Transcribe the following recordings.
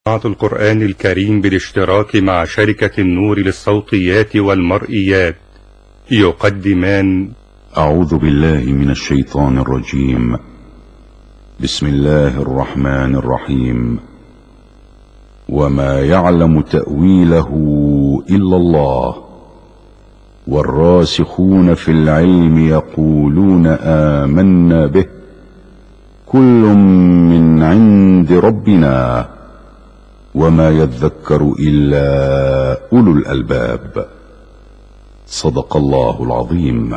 القرآن الكريم بالاشتراك مع شركة النور للصوتيات والمرئيات يقدمان أعوذ بالله من الشيطان الرجيم. بسم الله الرحمن الرحيم. وما يعلم تأويله إلا الله والراسخون في العلم يقولون آمنا به كل من عند ربنا وما يذكر إلا أولو الألباب. صدق الله العظيم.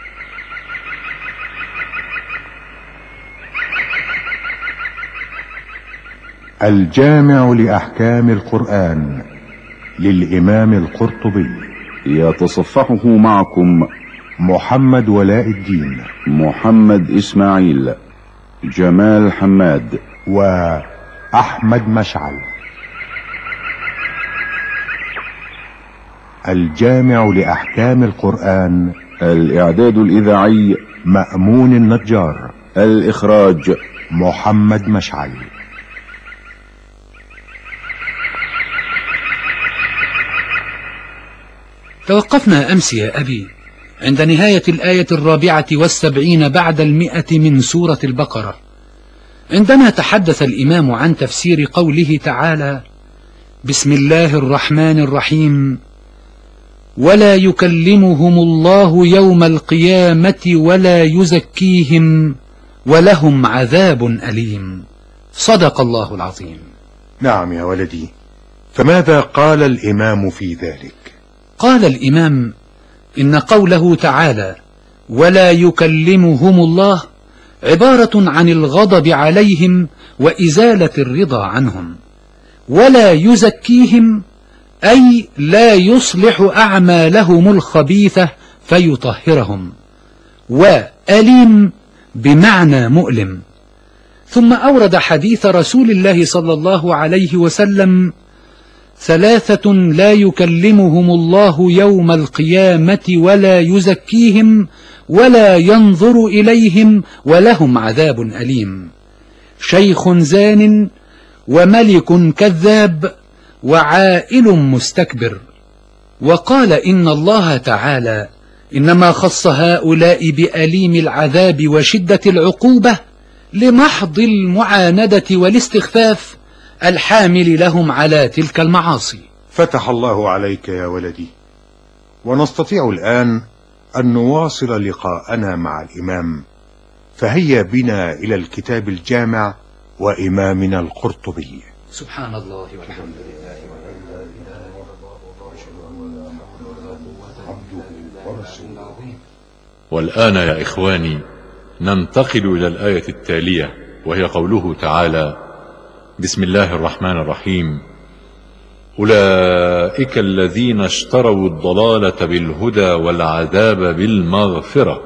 الجامع لأحكام القرآن للإمام القرطبي، يتصفحه معكم محمد ولاء الدين، محمد إسماعيل، جمال حماد، وأحمد مشعل. الجامع لأحكام القرآن، الإعداد الإذاعي مأمون النجار، الإخراج محمد مشعل. توقفنا أمس يا أبي عند نهاية الآية 74 بعد 100 من سورة البقرة، عندما تحدث الإمام عن تفسير قوله تعالى: بسم الله الرحمن الرحيم، ولا يكلمهم الله يوم القيامة ولا يزكيهم ولهم عذاب أليم. صدق الله العظيم. نعم يا ولدي، فماذا قال الإمام في ذلك؟ قال الإمام: إن قوله تعالى ولا يكلمهم الله عبارة عن الغضب عليهم وإزالة الرضا عنهم، ولا يزكيهم أي لا يصلح أعمالهم الخبيثة فيطهرهم، وأليم بمعنى مؤلم. ثم أورد حديث رسول الله صلى الله عليه وسلم: 3 لا يكلمهم الله يوم القيامة ولا يزكيهم ولا ينظر إليهم ولهم عذاب أليم: شيخ زان وملك كذاب وعائل مستكبر. وقال إن الله تعالى إنما خص هؤلاء بأليم العذاب وشدة العقوبة لمحض المعاندة والاستخفاف الحامل لهم على تلك المعاصي. فتح الله عليك يا ولدي، ونستطيع الآن أن نواصل لقاءنا مع الإمام، فهيا بنا إلى الكتاب الجامع وإمامنا القرطبي. سبحان الله والحمد لله والآن يا إخواني ننتقل إلى الآية التالية، وهي قوله تعالى: بسم الله الرحمن الرحيم. أولئك الذين اشتروا الضلالة بالهدى والعذاب بالمغفرة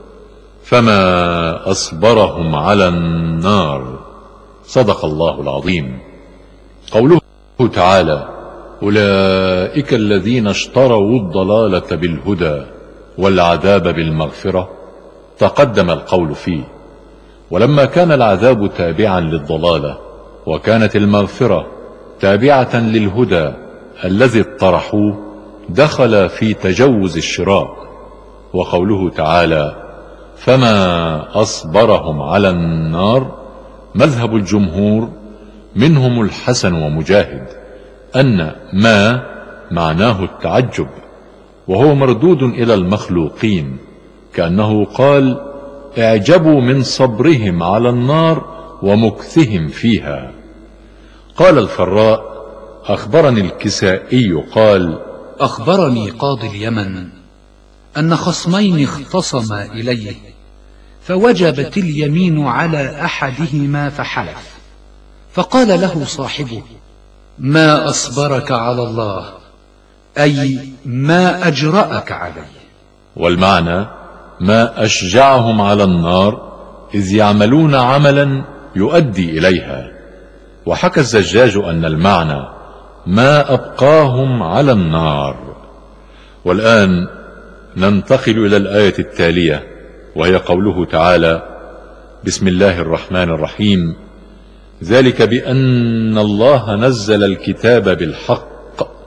فما أصبرهم على النار. صدق الله العظيم. قوله تعالى: أولئك الذين اشتروا الضلالة بالهدى والعذاب بالمغفرة، تقدم القول فيه، ولما كان العذاب تابعا للضلالة وكانت المغفرة تابعة للهدى الذي اطرحوه، دخل في تجوز الشراء. وقوله تعالى: فما أصبرهم على النار، مذهب الجمهور منهم الحسن ومجاهد أن ما معناه التعجب، وهو مردود إلى المخلوقين، كأنه قال: اعجبوا من صبرهم على النار ومكثهم فيها. قال الفراء: أخبرني الكسائي قال: أخبرني قاضي اليمن أن خصمين اختصما إليه، فوجبت اليمين على أحدهما فحلف، فقال له صاحبه: ما أصبرك على الله، أي ما أجرأك عليه. والمعنى ما أشجعهم على النار إذ يعملون عملا يؤدي إليها. وحكى الزجاج أن المعنى ما أبقاهم على النار. والآن ننتقل إلى الآية التالية، وهي قوله تعالى: بسم الله الرحمن الرحيم. ذلك بأن الله نزل الكتاب بالحق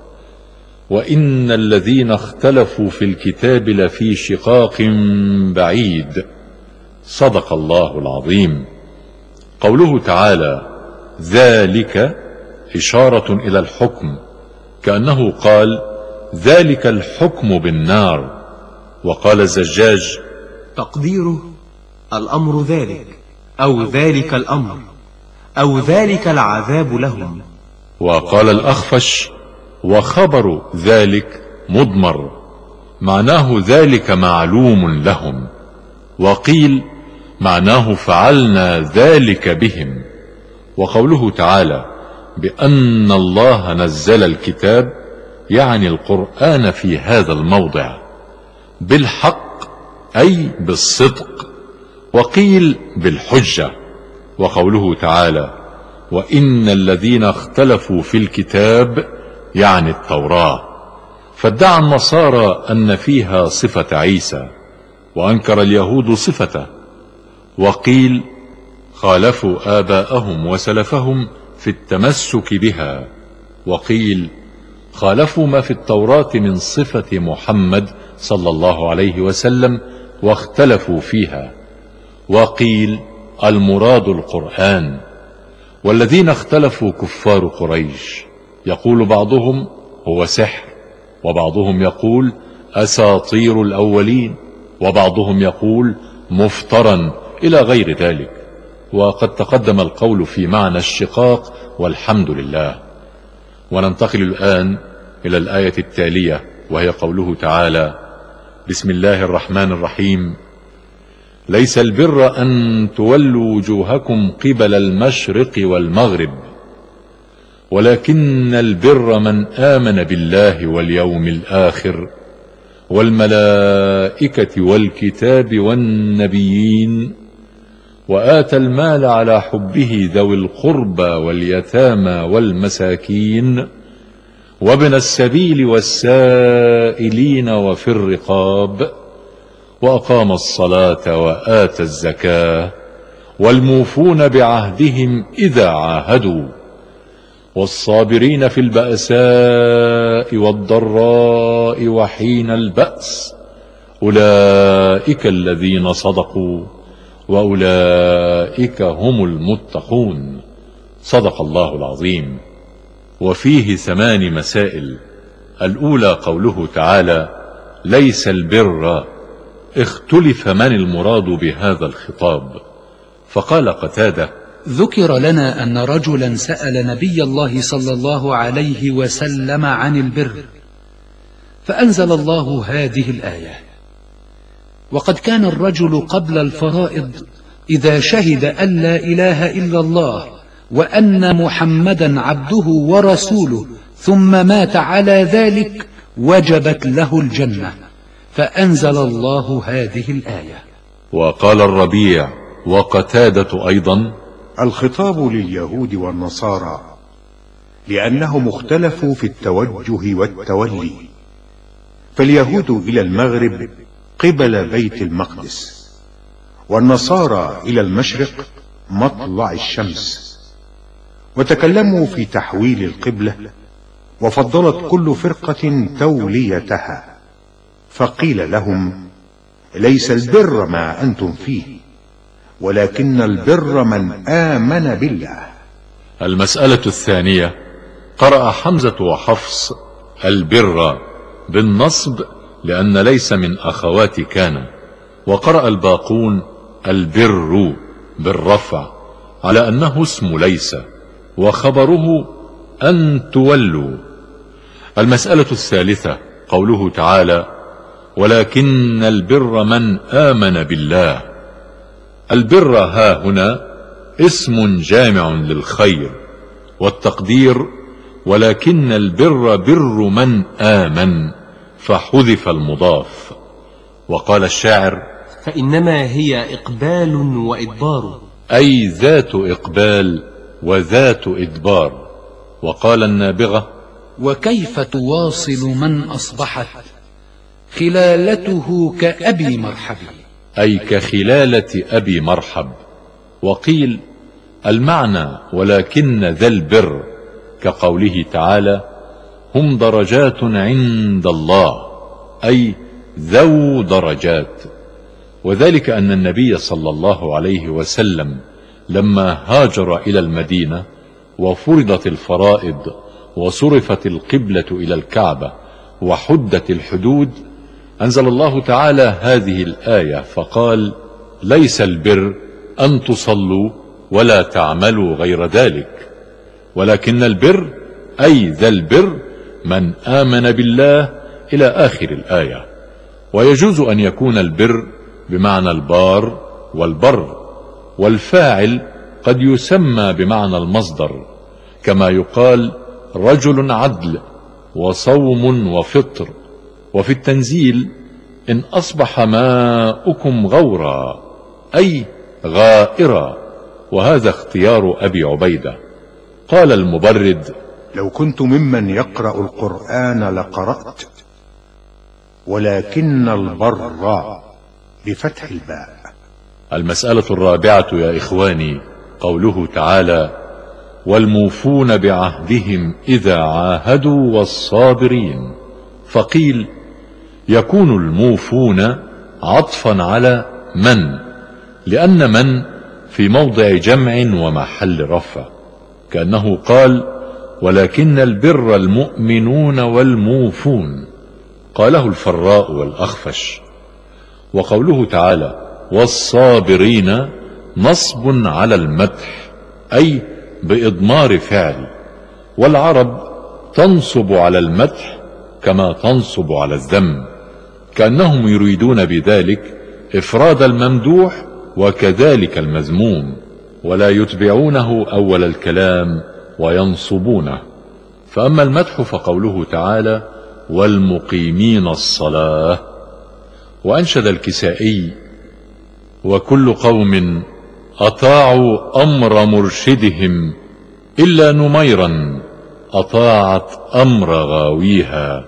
وإن الذين اختلفوا في الكتاب لفي شقاق بعيد. صدق الله العظيم. قوله تعالى ذلك إشارة إلى الحكم، كأنه قال ذلك الحكم بالنار. وقال الزجاج تقديره الأمر ذلك، أو ذلك الأمر، أو ذلك العذاب لهم. وقال الأخفش وخبر ذلك مضمر، معناه ذلك معلوم لهم. وقيل معناه فعلنا ذلك بهم. وقوله تعالى بأن الله نزل الكتاب يعني القرآن في هذا الموضع بالحق أي بالصدق، وقيل بالحجة. وقوله تعالى وإن الذين اختلفوا في الكتاب يعني التوراة، فادعى النصارى أن فيها صفة عيسى، وأنكر اليهود صفته. وقيل خالفوا آباءهم وسلفهم في التمسك بها. وقيل خالفوا ما في التوراة من صفة محمد صلى الله عليه وسلم واختلفوا فيها. وقيل المراد القرآن. والذين اختلفوا كفار قريش، يقول بعضهم هو سحر، وبعضهم يقول أساطير الأولين، وبعضهم يقول مفترا، إلى غير ذلك. وقد تقدم القول في معنى الشقاق، والحمد لله. وننتقل الآن إلى الآية التالية، وهي قوله تعالى بسم الله الرحمن الرحيم ليس البر أن تولوا وجوهكم قبل المشرق والمغرب ولكن البر من آمن بالله واليوم الآخر والملائكة والكتاب والنبيين وآتى المال على حبه ذوي القربى واليتامى والمساكين وابن السبيل والسائلين وفي الرقاب وأقام الصلاة وآتى الزكاة والموفون بعهدهم إذا عاهدوا والصابرين في البأساء والضراء وحين البأس أولئك الذين صدقوا وأولئك هم المتقون. صدق الله العظيم. وفيه 8 مسائل. الأولى قوله تعالى ليس البر، اختلف من المراد بهذا الخطاب، فقال قتادة ذكر لنا أن رجلا سأل نبي الله صلى الله عليه وسلم عن البر، فأنزل الله هذه الآية: وقد كان الرجل قبل الفرائض إذا شهد أن لا إله إلا الله وأن محمدا عبده ورسوله ثم مات على ذلك وجبت له الجنة، فأنزل الله هذه الآية. وقال الربيع وقتادة أيضا الخطاب لليهود والنصارى لأنهم اختلفوا في التوجه والتولي، فاليهود إلى المغرب قبل بيت المقدس، والنصارى إلى المشرق مطلع الشمس، وتكلموا في تحويل القبلة، وفضلت كل فرقة توليتها، فقيل لهم ليس البر ما أنتم فيه ولكن البر من آمن بالله. المسألة الثانية قرأ حمزة وحفص البر بالنصب لأن ليس من أخوات كان، وقرأ الباقون البر بالرفع على أنه اسم ليس وخبره أن تولوا. المسألة الثالثة قوله تعالى ولكن البر من آمن بالله. البر ها هنا اسم جامع للخير، والتقدير ولكن البر بر من آمن، فحذف المضاف. وقال الشاعر فإنما هي إقبال وإدبار، أي ذات إقبال وذات إدبار. وقال النابغة وكيف تواصل من أصبحت خلالته كأبي مرحب، أي كخلالة أبي مرحب. وقيل المعنى ولكن ذا البر كقوله تعالى هم درجات عند الله، أي ذو درجات. وذلك أن النبي صلى الله عليه وسلم لما هاجر إلى المدينة وفرضت الفرائض وصرفت القبلة إلى الكعبة وحدت الحدود، أنزل الله تعالى هذه الآية فقال ليس البر أن تصلوا ولا تعملوا غير ذلك، ولكن البر أي ذا البر من آمن بالله إلى آخر الآية. ويجوز أن يكون البر بمعنى البار والبر، والفاعل قد يسمى بمعنى المصدر، كما يقال رجل عدل وصوم وفطر. وفي التنزيل إن أصبح ماؤكم غورا أي غائرا، وهذا اختيار أبي عبيدة. قال المبرد لو كنت ممن يقرأ القرآن لقرأت، ولكن البر بفتح الباء. المسألة الرابعة يا إخواني قوله تعالى والموفون بعهدهم إذا عاهدوا والصابرين. فقيل يكون الموفون عطفا على من، لأن من في موضع جمع ومحل رفع، كأنه قال ولكن البر المؤمنون والموفون. قاله الفراء والأخفش. وقوله تعالى والصابرين نصب على المدح أي بإضمار فعل، والعرب تنصب على المدح كما تنصب على الذم، كأنهم يريدون بذلك إفراد الممدوح وكذلك المذموم، ولا يتبعونه أول الكلام وينصبونه. فأما المدح فقوله تعالى والمقيمين الصلاة. وأنشد الكسائي وكل قوم أطاعوا أمر مرشدهم إلا نميرا أطاعت أمر غاويها،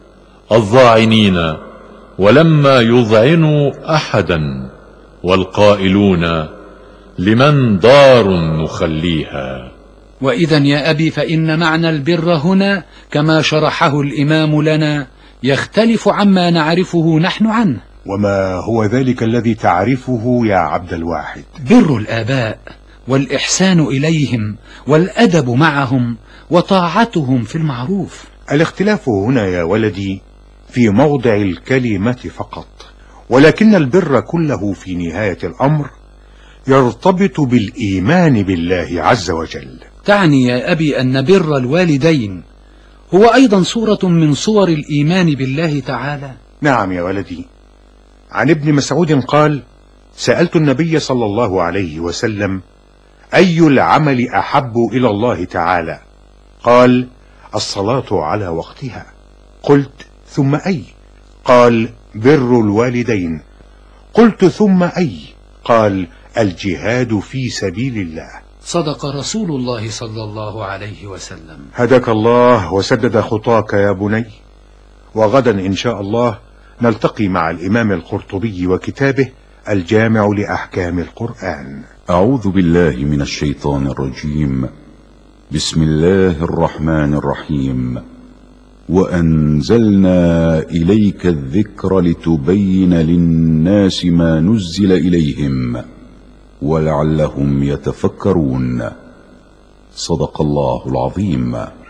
الظاعنين ولما يذعنوا أحدا، والقائلون لمن دار نخليها. وإذا يا أبي فإن معنى البر هنا كما شرحه الإمام لنا يختلف عما نعرفه نحن عنه. وما هو ذلك الذي تعرفه يا عبد الواحد؟ بر الآباء والإحسان إليهم والأدب معهم وطاعتهم في المعروف. الاختلاف هنا يا ولدي في موضع الكلمة فقط، ولكن البر كله في نهاية الأمر يرتبط بالإيمان بالله عز وجل. تعني يا أبي أن بر الوالدين هو أيضا صورة من صور الإيمان بالله تعالى؟ نعم يا ولدي. عن ابن مسعود قال سألت النبي صلى الله عليه وسلم أي العمل أحب إلى الله تعالى؟ قال الصلاة على وقتها. قلت ثم أي؟ قال بر الوالدين. قلت ثم أي؟ قال الجهاد في سبيل الله. صدق رسول الله صلى الله عليه وسلم. هداك الله وسدد خطاك يا بني. وغدا إن شاء الله نلتقي مع الإمام القرطبي وكتابه الجامع لأحكام القرآن. أعوذ بالله من الشيطان الرجيم. بسم الله الرحمن الرحيم. وأنزلنا إليك الذكر لتبين للناس ما نزل إليهم ولعلهم يتفكرون. صدق الله العظيم.